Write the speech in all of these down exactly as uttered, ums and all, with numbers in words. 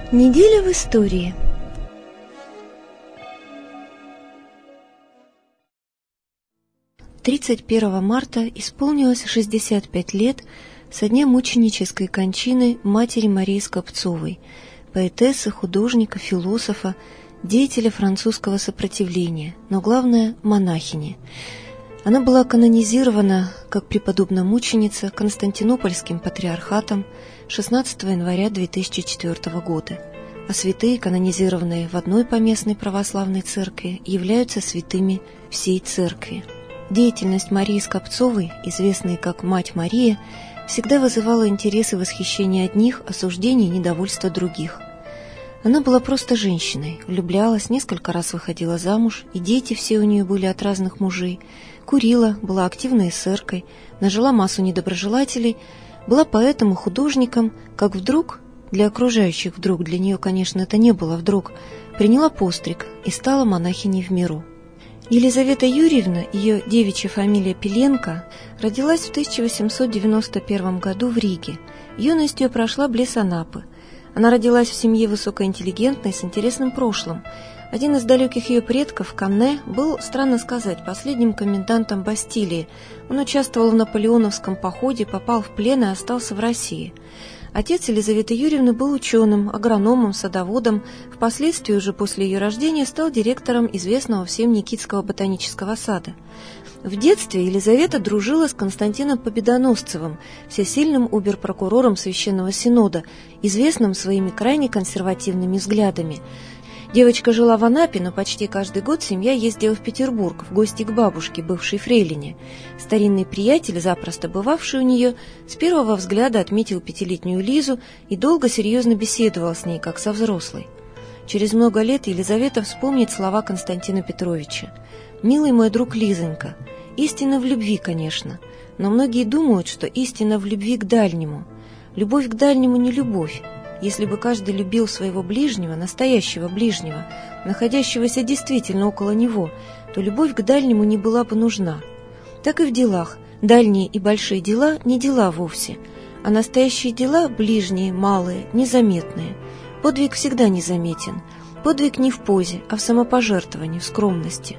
Неделя в истории. тридцать первого марта исполнилось шестьдесят пять лет со дня мученической кончины матери Марии Скопцовой, поэтессы, художника, философа, деятеля французского сопротивления, но главное – монахини. Она была канонизирована как преподобно-мученица Константинопольским патриархатом шестнадцатого января две тысячи четвёртого года, а святые, канонизированные в одной поместной православной церкви, являются святыми всей церкви. Деятельность Марии Скопцовой, известной как Мать Мария, всегда вызывала интерес и восхищение одних, осуждение и недовольство других. Она была просто женщиной, влюблялась, несколько раз выходила замуж, и дети все у нее были от разных мужей, курила, была активной эсеркой, нажила массу недоброжелателей, была поэтом и художником, как вдруг, для окружающих вдруг, для нее, конечно, это не было вдруг, приняла постриг и стала монахиней в миру. Елизавета Юрьевна, ее девичья фамилия Пеленко, родилась в тысяча восемьсот девяносто первом году в Риге. Юность ее прошла близ Анапы. Она родилась в семье высокоинтеллигентной, с интересным прошлым. Один из далеких ее предков, Канне, был, странно сказать, последним комендантом Бастилии. Он участвовал в наполеоновском походе, попал в плен и остался в России. Отец Елизаветы Юрьевны был ученым, агрономом, садоводом, впоследствии уже после ее рождения стал директором известного всем Никитского ботанического сада. В детстве Елизавета дружила с Константином Победоносцевым, всесильным обер-прокурором Священного Синода, известным своими крайне консервативными взглядами. Девочка жила в Анапе, но почти каждый год семья ездила в Петербург в гости к бабушке, бывшей фрейлине. Старинный приятель, запросто бывавший у нее, с первого взгляда отметил пятилетнюю Лизу и долго серьезно беседовал с ней, как со взрослой. Через много лет Елизавета вспомнит слова Константина Петровича. «Милый мой друг Лизонька, истина в любви, конечно, но многие думают, что истина в любви к дальнему. Любовь к дальнему не любовь. Если бы каждый любил своего ближнего, настоящего ближнего, находящегося действительно около него, то любовь к дальнему не была бы нужна. Так и в делах. Дальние и большие дела не дела вовсе, а настоящие дела, ближние, малые, незаметные. Подвиг всегда незаметен. Подвиг не в позе, а в самопожертвовании, в скромности».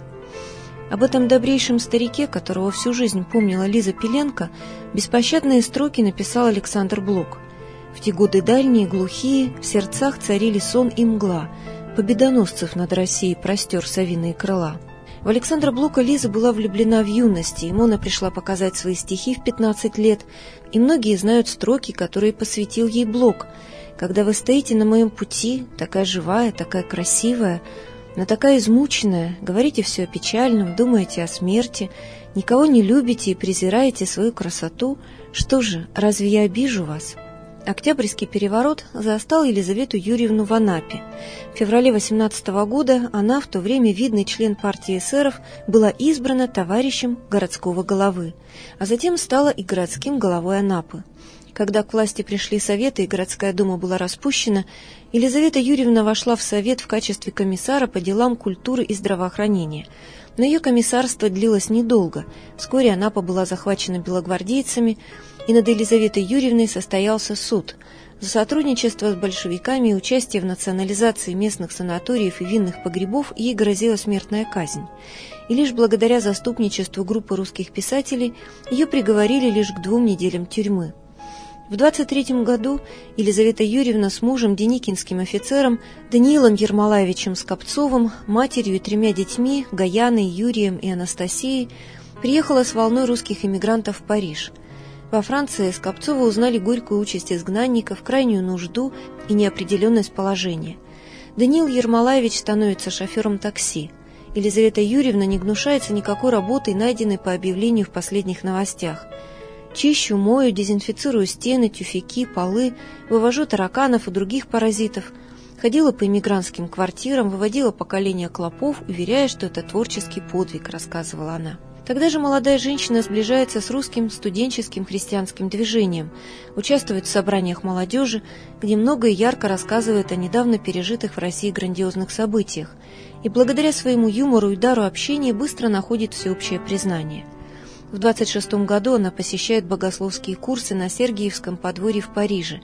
Об этом добрейшем старике, которого всю жизнь помнила Лиза Пеленко, беспощадные строки написал Александр Блок. В те годы дальние, глухие, в сердцах царили сон и мгла, победоносцев над Россией простер совиные крыла. В Александра Блока Лиза была влюблена в юности, ему она пришла показать свои стихи в пятнадцать лет, и многие знают строки, которые посвятил ей Блок. «Когда вы стоите на моем пути, такая живая, такая красивая, но такая измученная, говорите все о печальном, думаете о смерти, никого не любите и презираете свою красоту, что же, разве я обижу вас?» Октябрьский переворот застал Елизавету Юрьевну в Анапе. В феврале восемнадцатого года она, в то время видный член партии эсеров, была избрана товарищем городского головы, а затем стала и городским головой Анапы. Когда к власти пришли советы и городская дума была распущена, Елизавета Юрьевна вошла в совет в качестве комиссара по делам культуры и здравоохранения. Но ее комиссарство длилось недолго. Вскоре Анапа была захвачена белогвардейцами, и над Елизаветой Юрьевной состоялся суд. За сотрудничество с большевиками и участие в национализации местных санаториев и винных погребов ей грозила смертная казнь. И лишь благодаря заступничеству группы русских писателей ее приговорили лишь к двум неделям тюрьмы. В двадцать третьем году Елизавета Юрьевна с мужем, деникинским офицером Даниилом Ермолаевичем Скопцовым, матерью и тремя детьми, Гаяной, Юрием и Анастасией, приехала с волной русских эмигрантов в Париж. Во Франции Скопцовы узнали горькую участь изгнанников, крайнюю нужду и неопределенность положения. Даниил Ермолаевич становится шофером такси. Елизавета Юрьевна не гнушается никакой работой, найденной по объявлению в последних новостях. Чищу, мою, дезинфицирую стены, тюфяки, полы, вывожу тараканов и других паразитов. Ходила по эмигрантским квартирам, выводила поколение клопов, уверяя, что это творческий подвиг, рассказывала она. Тогда же молодая женщина сближается с русским студенческим христианским движением, участвует в собраниях молодежи, где много и ярко рассказывает о недавно пережитых в России грандиозных событиях, и благодаря своему юмору и дару общения быстро находит всеобщее признание. В двадцать шестом году она посещает богословские курсы на Сергиевском подворье в Париже.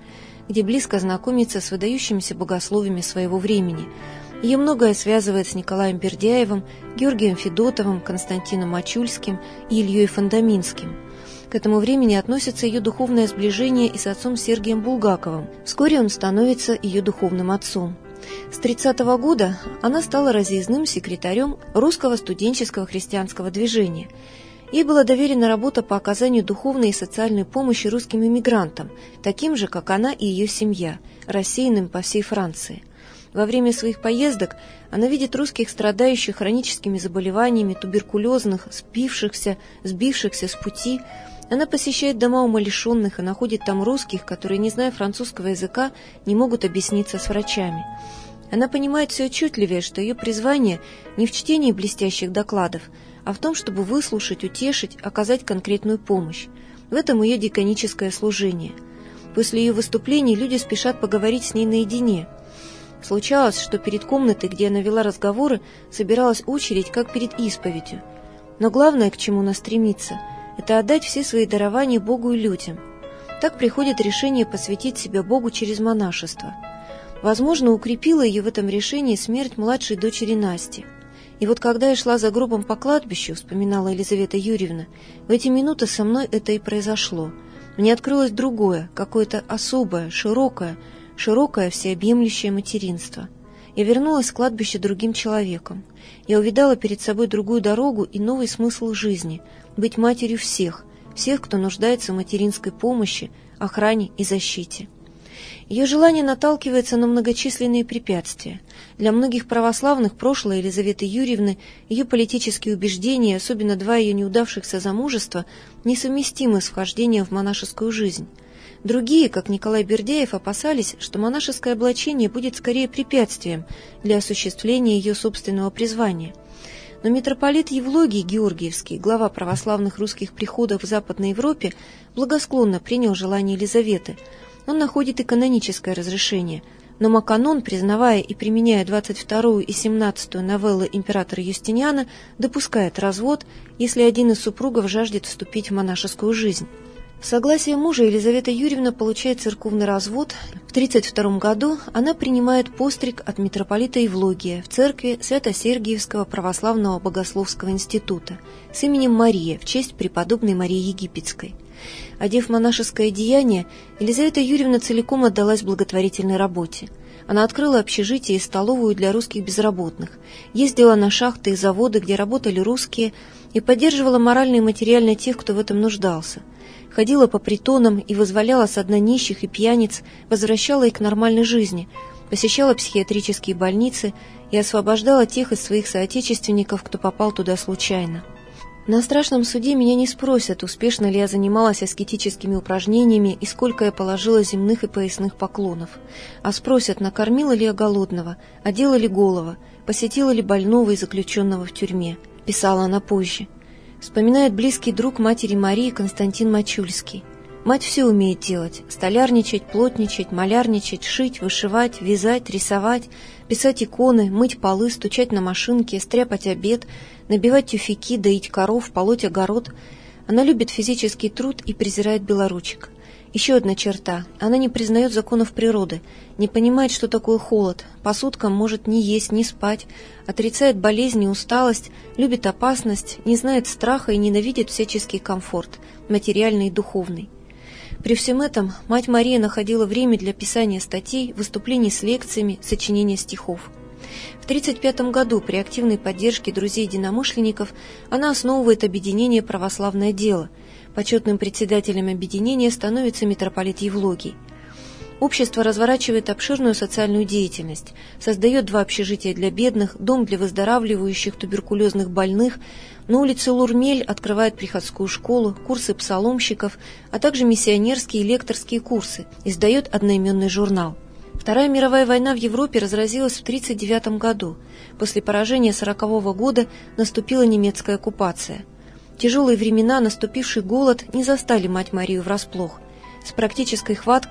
где близко знакомится с выдающимися богословами своего времени. Ее многое связывает с Николаем Бердяевым, Георгием Федотовым, Константином Мачульским и Ильей Фандаминским. К этому времени относится ее духовное сближение и с отцом Сергием Булгаковым. Вскоре он становится ее духовным отцом. С тридцатого года она стала разъездным секретарем русского студенческого христианского движения. Ей была доверена работа по оказанию духовной и социальной помощи русским иммигрантам, таким же, как она и ее семья, рассеянным по всей Франции. Во время своих поездок она видит русских, страдающих хроническими заболеваниями, туберкулезных, спившихся, сбившихся с пути. Она посещает дома умалишенных и находит там русских, которые, не зная французского языка, не могут объясниться с врачами. Она понимает все отчетливее, что ее призвание не в чтении блестящих докладов, а в том, чтобы выслушать, утешить, оказать конкретную помощь. В этом ее диконическое служение. После ее выступлений люди спешат поговорить с ней наедине. Случалось, что перед комнатой, где она вела разговоры, собиралась очередь, как перед исповедью. Но главное, к чему она стремится, это отдать все свои дарования Богу и людям. Так приходит решение посвятить себя Богу через монашество. Возможно, укрепила ее в этом решении смерть младшей дочери Насти. И вот когда я шла за гробом по кладбищу, вспоминала Елизавета Юрьевна, в эти минуты со мной это и произошло. Мне открылось другое, какое-то особое, широкое, широкое всеобъемлющее материнство. Я вернулась с кладбища другим человеком. Я увидала перед собой другую дорогу и новый смысл жизни – быть матерью всех, всех, кто нуждается в материнской помощи, охране и защите. Ее желание наталкивается на многочисленные препятствия. Для многих православных прошлое Елизаветы Юрьевны, ее политические убеждения, особенно два ее неудавшихся замужества, несовместимы с вхождением в монашескую жизнь. Другие, как Николай Бердяев, опасались, что монашеское облачение будет скорее препятствием для осуществления ее собственного призвания. Но митрополит Евлогий Георгиевский, глава православных русских приходов в Западной Европе, благосклонно принял желание Елизаветы. Он находит и каноническое разрешение, но Маканон, признавая и применяя двадцать вторую и семнадцатую новеллы императора Юстиниана, допускает развод, если один из супругов жаждет вступить в монашескую жизнь. В согласие мужа Елизавета Юрьевна получает церковный развод. В тридцать втором году она принимает постриг от митрополита Евлогия в церкви Свято-Сергиевского православного богословского института с именем Мария в честь преподобной Марии Египетской. Одев монашеское одеяние, Елизавета Юрьевна целиком отдалась благотворительной работе. Она открыла общежитие и столовую для русских безработных, ездила на шахты и заводы, где работали русские, и поддерживала морально и материально тех, кто в этом нуждался. Ходила по притонам и вызволяла со дна нищих и пьяниц, возвращала их к нормальной жизни, посещала психиатрические больницы и освобождала тех из своих соотечественников, кто попал туда случайно. На страшном суде меня не спросят, успешно ли я занималась аскетическими упражнениями и сколько я положила земных и поясных поклонов, а спросят, накормила ли я голодного, одела ли голого, посетила ли больного и заключенного в тюрьме, писала она позже. Вспоминает близкий друг матери Марии Константин Мачульский. Мать все умеет делать – столярничать, плотничать, малярничать, шить, вышивать, вязать, рисовать, писать иконы, мыть полы, стучать на машинке, стряпать обед, набивать тюфяки, доить коров, полоть огород. Она любит физический труд и презирает белоручек. Еще одна черта – она не признает законов природы, не понимает, что такое холод, по суткам может ни есть, ни спать, отрицает болезнь и усталость, любит опасность, не знает страха и ненавидит всяческий комфорт, материальный и духовный. При всем этом мать Мария находила время для писания статей, выступлений с лекциями, сочинения стихов. В тридцать пятом году при активной поддержке друзей-единомышленников она основывает объединение «Православное дело». Почетным председателем объединения становится митрополит Евлогий. Общество разворачивает обширную социальную деятельность, создает два общежития для бедных, дом для выздоравливающих туберкулезных больных, на улице Лурмель открывает приходскую школу, курсы псаломщиков, а также миссионерские и лекторские курсы, издает одноименный журнал. Вторая мировая война в Европе разразилась в тридцать девятом году. После поражения сорокового года наступила немецкая оккупация. Тяжелые времена, наступивший голод, не застали мать Марию врасплох. С практической хваткой,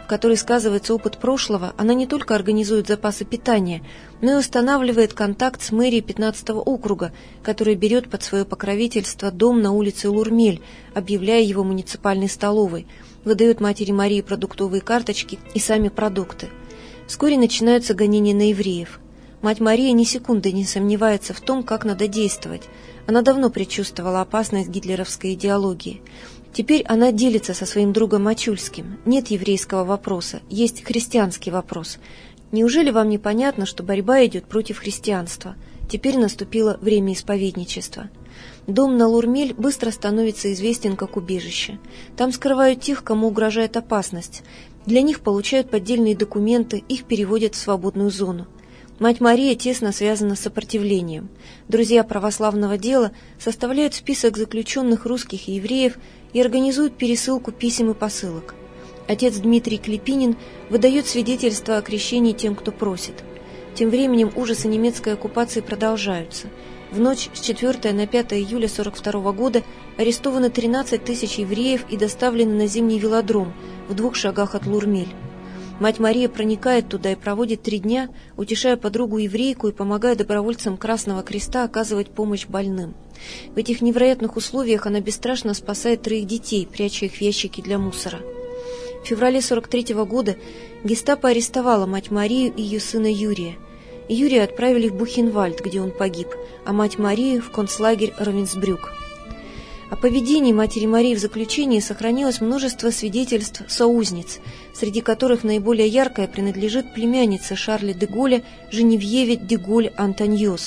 в которой сказывается опыт прошлого, она не только организует запасы питания, но и устанавливает контакт с мэрией пятнадцатого округа, которая берет под свое покровительство дом на улице Лурмель, объявляя его муниципальной столовой, выдает матери Марии продуктовые карточки и сами продукты. Вскоре начинаются гонения на евреев. Мать Мария ни секунды не сомневается в том, как надо действовать. Она давно предчувствовала опасность гитлеровской идеологии. Теперь она делится со своим другом Мачульским. Нет еврейского вопроса, есть христианский вопрос. Неужели вам не понятно, что борьба идет против христианства? Теперь наступило время исповедничества. Дом на Лурмель быстро становится известен как убежище. Там скрывают тех, кому угрожает опасность. Для них получают поддельные документы, их переводят в свободную зону. Мать Мария тесно связана с сопротивлением. Друзья православного дела составляют список заключенных русских и евреев и организуют пересылку писем и посылок. Отец Дмитрий Клепинин выдает свидетельство о крещении тем, кто просит. Тем временем ужасы немецкой оккупации продолжаются. В ночь с четвёртого на пятое июля сорок второго года арестовано тринадцать тысяч евреев и доставлены на зимний велодром в двух шагах от Лурмель. Мать Мария проникает туда и проводит три дня, утешая подругу-еврейку и помогая добровольцам Красного Креста оказывать помощь больным. В этих невероятных условиях она бесстрашно спасает троих детей, пряча их в ящики для мусора. В феврале сорок третьего года гестапо арестовала мать Марию и ее сына Юрия. Юрия отправили в Бухенвальд, где он погиб, а мать Марию в концлагерь Равенсбрюк. О поведении матери Марии в заключении сохранилось множество свидетельств соузниц, среди которых наиболее яркое принадлежит племяннице Шарля де Голля Женевьеве де Голь-Антоньос.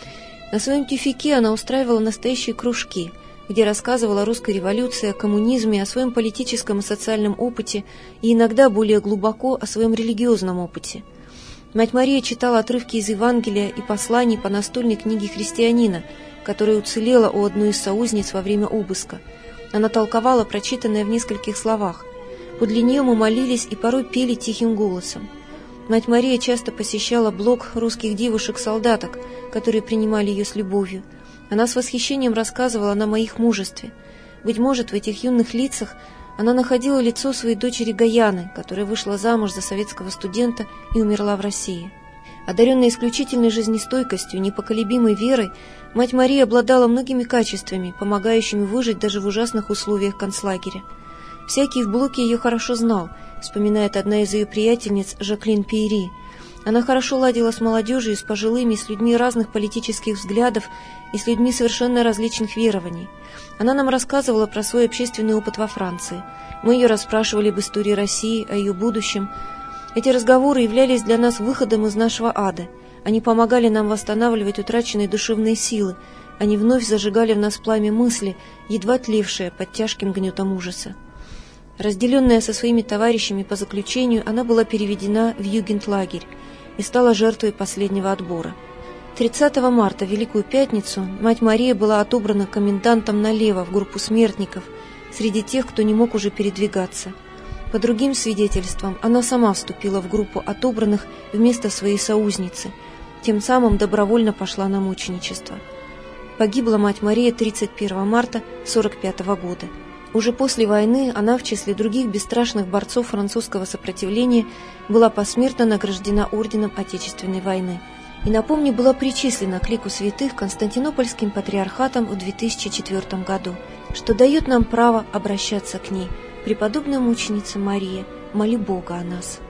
На своем тюфяке она устраивала настоящие кружки, где рассказывала о русской революции, о коммунизме, о своем политическом и социальном опыте и иногда более глубоко о своем религиозном опыте. Мать Мария читала отрывки из Евангелия и посланий по настольной книге христианина, которая уцелела у одной из соузниц во время обыска. Она толковала прочитанное в нескольких словах. Подле нее мы молились и порой пели тихим голосом. Мать Мария часто посещала блок русских девушек-солдаток, которые принимали ее с любовью. Она с восхищением рассказывала нам о их мужестве. Быть может, в этих юных лицах она находила лицо своей дочери Гаяны, которая вышла замуж за советского студента и умерла в России. Одаренная исключительной жизнестойкостью, непоколебимой верой, мать Мария обладала многими качествами, помогающими выжить даже в ужасных условиях концлагеря. Всякий в блоке ее хорошо знал, вспоминает одна из ее приятельниц Жаклин Пейри. Она хорошо ладила с молодежью, с пожилыми, с людьми разных политических взглядов и с людьми совершенно различных верований. Она нам рассказывала про свой общественный опыт во Франции. Мы ее расспрашивали об истории России, о ее будущем. Эти разговоры являлись для нас выходом из нашего ада. Они помогали нам восстанавливать утраченные душевные силы. Они вновь зажигали в нас пламя мысли, едва тлевшее под тяжким гнетом ужаса. Разделенная со своими товарищами по заключению, она была переведена в югентлагерь и стала жертвой последнего отбора. тридцатого марта, Великую Пятницу, мать Мария была отобрана комендантом налево в группу смертников, среди тех, кто не мог уже передвигаться. По другим свидетельствам, она сама вступила в группу отобранных вместо своей соузницы, тем самым добровольно пошла на мученичество. Погибла мать Мария тридцать первого марта сорок пятого года. Уже после войны она в числе других бесстрашных борцов французского сопротивления была посмертно награждена орденом Отечественной войны. И, напомню, была причислена к лику святых Константинопольским патриархатом в две тысячи четвёртом году, что дает нам право обращаться к ней. Преподобная мученица Мария, моли Бога о нас.